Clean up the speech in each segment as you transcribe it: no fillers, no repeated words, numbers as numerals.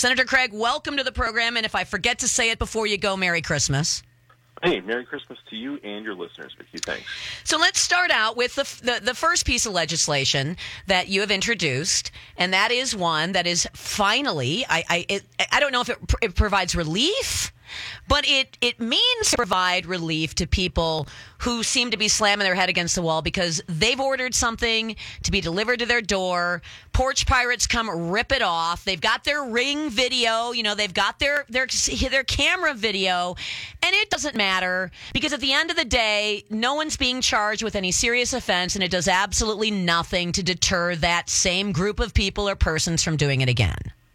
Senator Craig, welcome to the program. And if I forget to say it before you go, Merry Christmas. Hey, Merry Christmas to you and your listeners, Vicki. Thanks. So let's start out with the first piece of legislation that you have introduced, and that is one that is finally, I don't know if it provides relief, but it means to provide relief to people who seem to be slamming their head against the wall because they've ordered something to be delivered to their door. Porch pirates come rip it off. They've got their Ring video, they've got their camera video, and it doesn't matter because at the end of the day, no one's being charged with any serious offense, and it does absolutely nothing to deter that same group of people or persons from doing it again.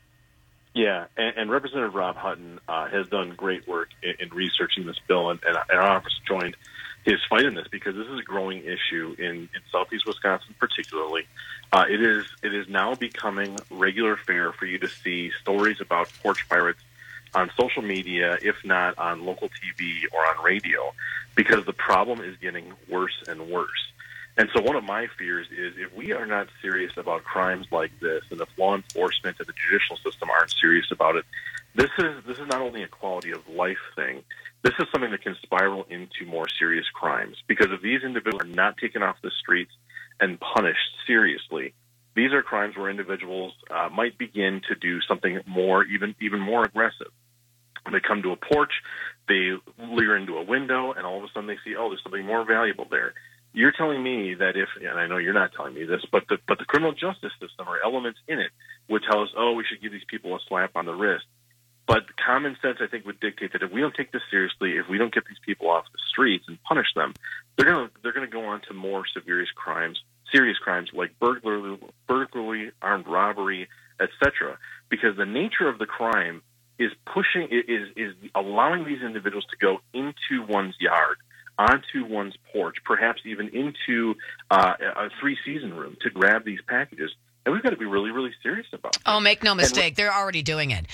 Yeah, and Representative Rob Hutton has done great work in researching this bill, and our office joined his fight in this because this is a growing issue in southeast Wisconsin particularly. It is now becoming regular fare for you to see stories about porch pirates on social media, if not on local TV or on radio, because the problem is getting worse and worse. And so one of my fears is if we are not serious about crimes like this, and if law enforcement and the judicial system aren't serious about it, this is not only a quality of life thing, this is something that can spiral into more serious crimes. Because if these individuals are not taken off the streets and punished seriously, these are crimes where individuals might begin to do something more, even more aggressive. They come to a porch, they leer into a window, and all of a sudden they see, oh, there's something more valuable there. You're telling me that and I know you're not telling me this, but the criminal justice system or elements in it would tell us, oh, we should give these people a slap on the wrist. But common sense, I think, would dictate that if we don't take this seriously, if we don't get these people off the streets and punish them, they're gonna go on to more serious crimes like burglary, armed robbery, etc. Because the nature of the crime is allowing these individuals to go into one's yard, onto one's porch, perhaps even into a three-season room to grab these packages. And we've got to be really, really serious about this. Oh, make no mistake. They're already doing it.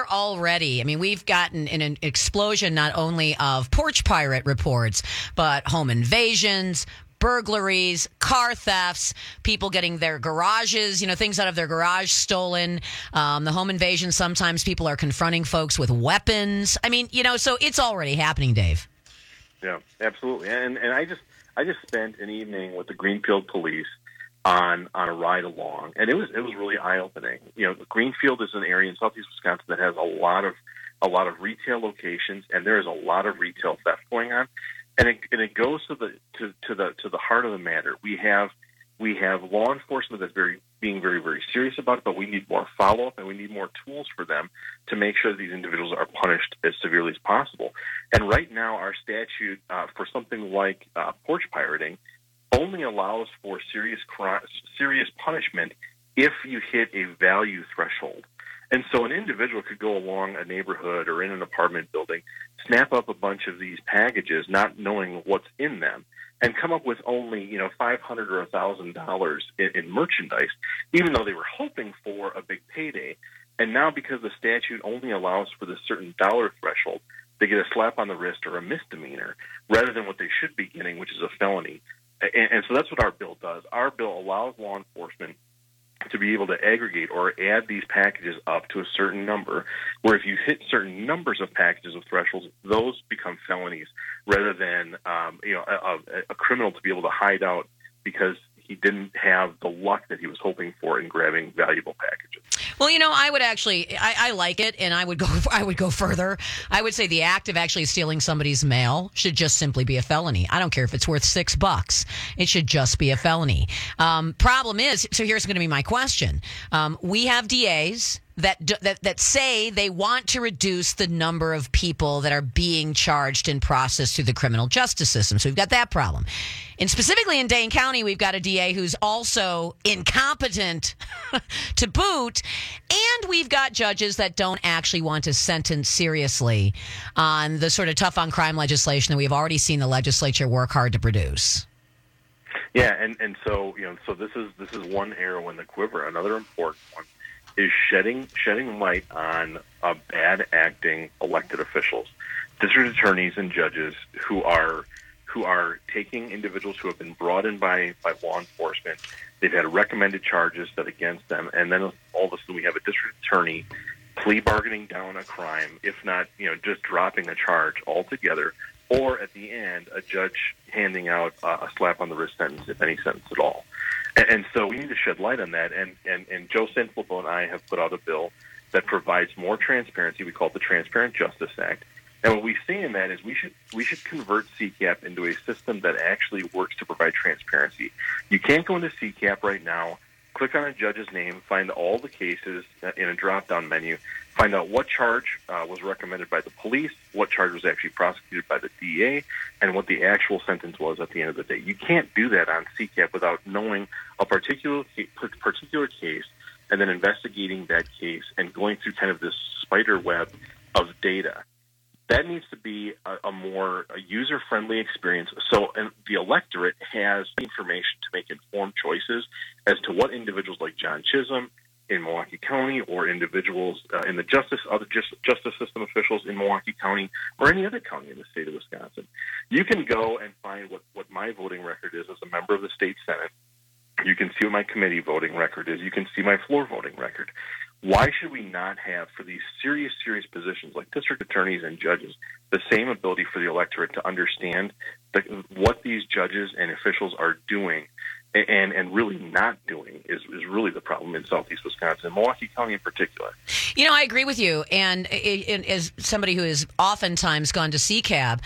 We've gotten an explosion not only of porch pirate reports, but home invasions, burglaries, car thefts, people getting their garages, things out of their garage stolen. The home invasion, sometimes people are confronting folks with weapons. So it's already happening, Dave. Yeah, absolutely. And I just spent an evening with the Greenfield police on a ride along, and it was really eye opening. Greenfield is an area in southeast Wisconsin that has a lot of retail locations, and there is a lot of retail theft going on, and it goes to the heart of the matter. We have law enforcement that's being very, very serious about it, but we need more follow up and we need more tools for them to make sure that these individuals are punished as severely as possible. And right now, our statute for something like porch pirating only allows for serious punishment if you hit a value threshold. And so an individual could go along a neighborhood or in an apartment building, snap up a bunch of these packages, not knowing what's in them, and come up with only $500 or $1,000 in merchandise, even though they were hoping for a big payday. And now, because the statute only allows for this certain dollar threshold, they get a slap on the wrist or a misdemeanor, rather than what they should be getting, which is a felony. And so that's what our bill does. Our bill allows law enforcement to be able to aggregate or add these packages up to a certain number, where if you hit certain numbers of packages of thresholds, those become felonies, rather than a criminal to be able to hide out because he didn't have the luck that he was hoping for in grabbing valuable packages. Well, I would actually, I like it, and I would go further. I would say the act of actually stealing somebody's mail should just simply be a felony. I don't care if it's worth $6. It should just be a felony. Problem is, so here's going to be my question. We have DAs that say they want to reduce the number of people that are being charged and processed through the criminal justice system. So we've got that problem. And specifically in Dane County, we've got a DA who's also incompetent to boot. And we've got judges that don't actually want to sentence seriously on the sort of tough on crime legislation that we've already seen the legislature work hard to produce. Yeah, and so this is one arrow in the quiver. Another important one is shedding light on bad acting elected officials, district attorneys and judges who are taking individuals who have been brought in by law enforcement. They've had recommended charges set against them, and then all of a sudden we have a district attorney plea bargaining down a crime, if not, just dropping a charge altogether, or at the end, a judge handing out a slap on the wrist sentence, if any sentence at all. And so we need to shed light on that. And Joe Sanfilippo and I have put out a bill that provides more transparency. We call it the Transparent Justice Act. And what we say in that is we should convert CCAP into a system that actually works to provide transparency. You can't go into CCAP right now, click on a judge's name, find all the cases in a drop-down menu, find out what charge was recommended by the police, what charge was actually prosecuted by the DA, and what the actual sentence was at the end of the day. You can't do that on CCAP without knowing a particular case and then investigating that case and going through kind of this spider web of data. That needs to be a more user-friendly experience, so the electorate has information to make informed choices as to what individuals like John Chisholm in Milwaukee County, or individuals in the other justice system officials in Milwaukee County, or any other county in the state of Wisconsin. You can go and find what my voting record is as a member of the state Senate. You can see what my committee voting record is. You can see my floor voting record. Why should we not have, for these serious positions like district attorneys and judges, the same ability for the electorate to understand what these judges and officials are doing and really not doing is really the problem in Southeast Wisconsin, Milwaukee County in particular. I agree with you. And as somebody who has oftentimes gone to CCAB,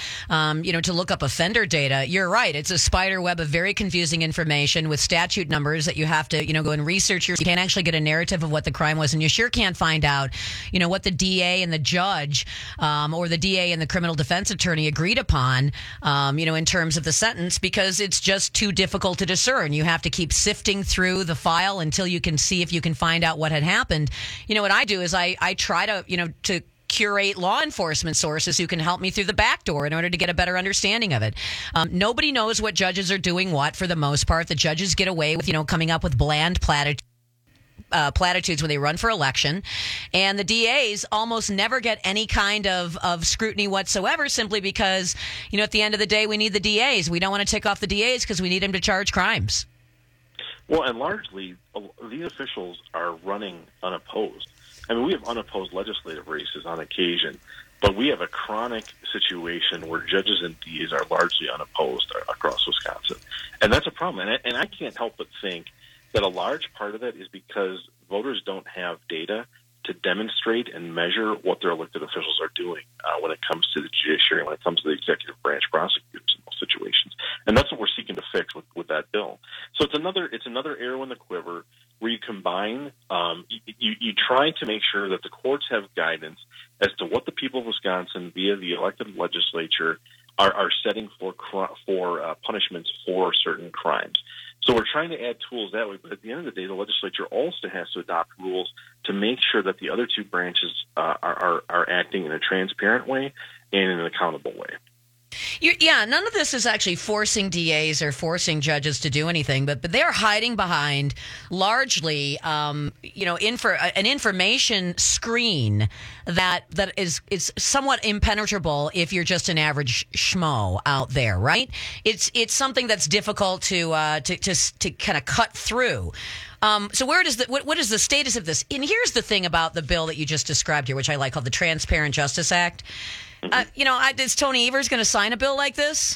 to look up offender data, you're right. It's a spider web of very confusing information with statute numbers that you have to, go and research. You can't actually get a narrative of what the crime was. And you sure can't find out, what the DA and the judge or the DA and the criminal defense attorney agreed upon, in terms of the sentence, because it's just too difficult to discern. You have to keep sifting through the file until you can see if you can find out what had happened. What I do is I try to curate law enforcement sources who can help me through the back door in order to get a better understanding of it. Nobody knows what judges are doing what for the most part. The judges get away with, coming up with bland platitudes when they run for election, and the DAs almost never get any kind of scrutiny whatsoever, simply because, at the end of the day, we need the DAs. We don't want to tick off the DAs because we need them to charge crimes. Well, and largely, these officials are running unopposed. I mean, we have unopposed legislative races on occasion, but we have a chronic situation where judges and DAs are largely unopposed across Wisconsin. And that's a problem. And I can't help but think that a large part of it is because voters don't have data to demonstrate and measure what their elected officials are doing when it comes to the judiciary, when it comes to the executive branch prosecutors in most situations. And that's what we're seeking to fix with that bill. So it's another arrow in the quiver where you combine, you try to make sure that the courts have guidance as to what the people of Wisconsin, via the elected legislature, are setting for punishments for certain crimes. So we're trying to add tools that way, but at the end of the day, the legislature also has to adopt rules to make sure that the other two branches are acting in a transparent way and in an accountable way. None of this is actually forcing DAs or forcing judges to do anything, but they're hiding behind largely, an information screen that is somewhat impenetrable if you're just an average schmo out there, right? It's something that's difficult to kind of cut through. So what is the status of this? And here's the thing about the bill that you just described here, which I like, called the Transparent Justice Act. Is Tony Evers going to sign a bill like this?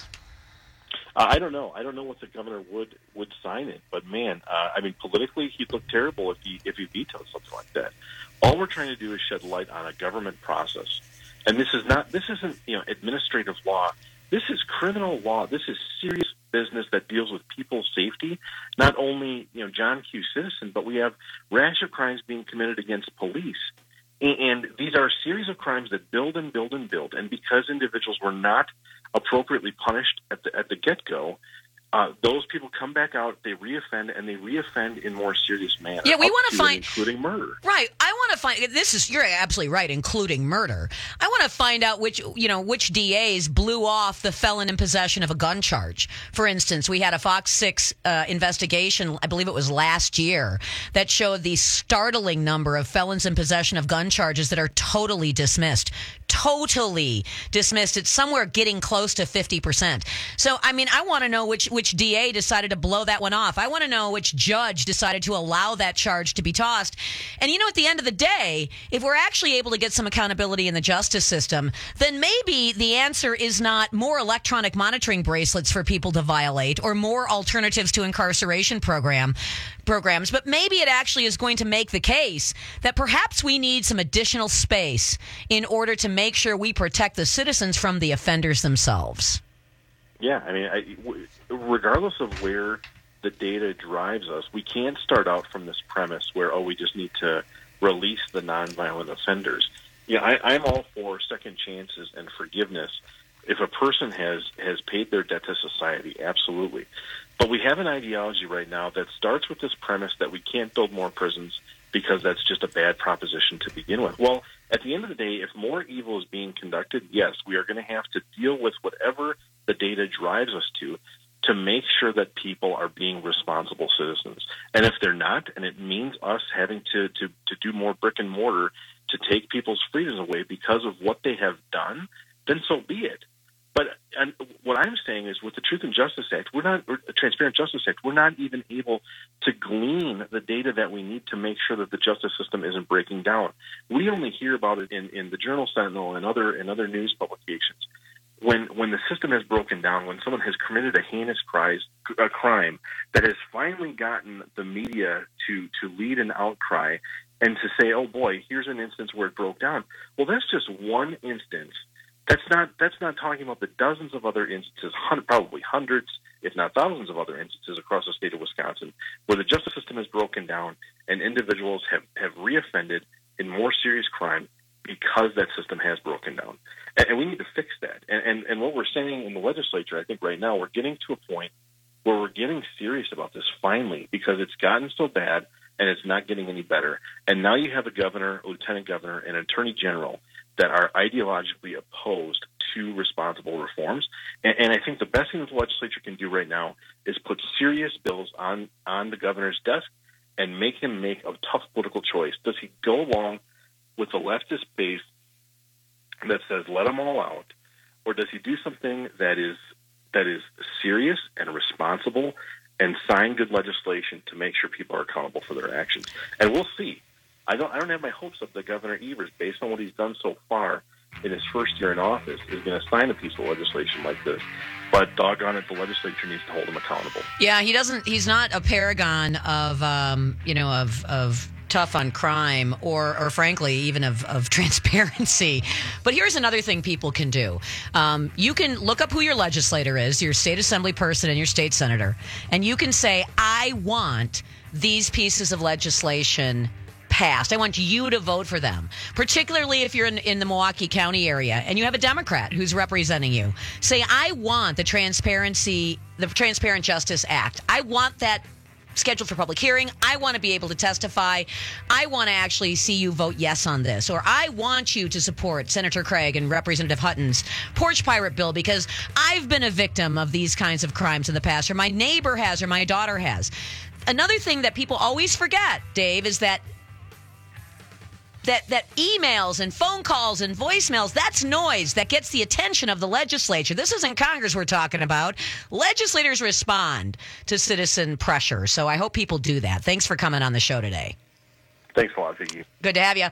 I don't know. I don't know what the governor would sign it, but man, politically, he'd look terrible if he vetoed something like that. All we're trying to do is shed light on a government process, and this isn't administrative law. This is criminal law. This is serious business that deals with people's safety. Not only John Q. Citizen, but we have rash of crimes being committed against police. And these are a series of crimes that build and build and build. And because individuals were not appropriately punished at the get-go, those people come back out, they reoffend, and they reoffend in more serious manner. Yeah, we want to find, including murder. Right. I want to find you're absolutely right, including murder. I want to find out which DAs blew off the felon in possession of a gun charge. For instance, we had a Fox 6 investigation, I believe it was last year, that showed the startling number of felons in possession of gun charges that are totally dismissed. Totally dismissed. It's somewhere getting close to 50%. So, I want to know which which DA decided to blow that one off. I want to know which judge decided to allow that charge to be tossed. And, at the end of the day, if we're actually able to get some accountability in the justice system, then maybe the answer is not more electronic monitoring bracelets for people to violate or more alternatives to incarceration programs, but maybe it actually is going to make the case that perhaps we need some additional space in order to make sure we protect the citizens from the offenders themselves. Yeah, regardless of where the data drives us, we can't start out from this premise where, we just need to release the nonviolent offenders. I'm all for second chances and forgiveness. If a person has paid their debt to society, absolutely. But we have an ideology right now that starts with this premise that we can't build more prisons because that's just a bad proposition to begin with. Well, at the end of the day, if more evil is being conducted, yes, we are going to have to deal with whatever the data drives us to make sure that people are being responsible citizens. And if they're not, and it means us having to do more brick and mortar to take people's freedoms away because of what they have done, then so be it. But what I'm saying is with the Truth and Justice Act, Transparent Justice Act, we're not even able to glean the data that we need to make sure that the justice system isn't breaking down. We only hear about it in the Journal Sentinel and other news publications. When the system has broken down, when someone has committed a heinous crime that has finally gotten the media to lead an outcry and to say, oh boy, here's an instance where it broke down. Well, that's just one instance. That's not talking about the dozens of other instances, probably hundreds, if not thousands of other instances across the state of Wisconsin, where the justice system has broken down and individuals have reoffended in more serious crime because that system has broken down. And we need to fix that. And what we're saying in the legislature, I think right now, we're getting to a point where we're getting serious about this finally, because it's gotten so bad and it's not getting any better. And now you have a governor, a lieutenant governor, and attorney general that are ideologically opposed to responsible reforms. And I think the best thing that the legislature can do right now is put serious bills on the governor's desk and make him make a tough political choice. Does he go along with the leftist base that says let them all out, or does he do something that is serious and responsible and sign good legislation to make sure people are accountable for their actions? And we'll see. I don't have my hopes up that Governor Evers, based on what he's done so far in his first year in office, is going to sign a piece of legislation like this. But doggone it, the legislature needs to hold him accountable. Yeah, he doesn't. He's not a paragon of of tough on crime or frankly even of transparency. But here's another thing people can do. You can look up who your legislator is, your state assembly person and your state senator, and you can say, I want these pieces of legislation passed. I want you to vote for them, particularly if you're in the Milwaukee County area and you have a Democrat who's representing you. Say, I want the Transparent Justice Act. I want that scheduled for public hearing. I want to be able to testify. I want to actually see you vote yes on this. Or I want you to support Senator Craig and Representative Hutton's porch pirate bill because I've been a victim of these kinds of crimes in the past, or my neighbor has, or my daughter has. Another thing that people always forget, Dave, is that emails and phone calls and voicemails, that's noise that gets the attention of the legislature. This isn't Congress we're talking about. Legislators respond to citizen pressure. So I hope people do that. Thanks for coming on the show today. Thanks a lot, Vicki. Good to have you.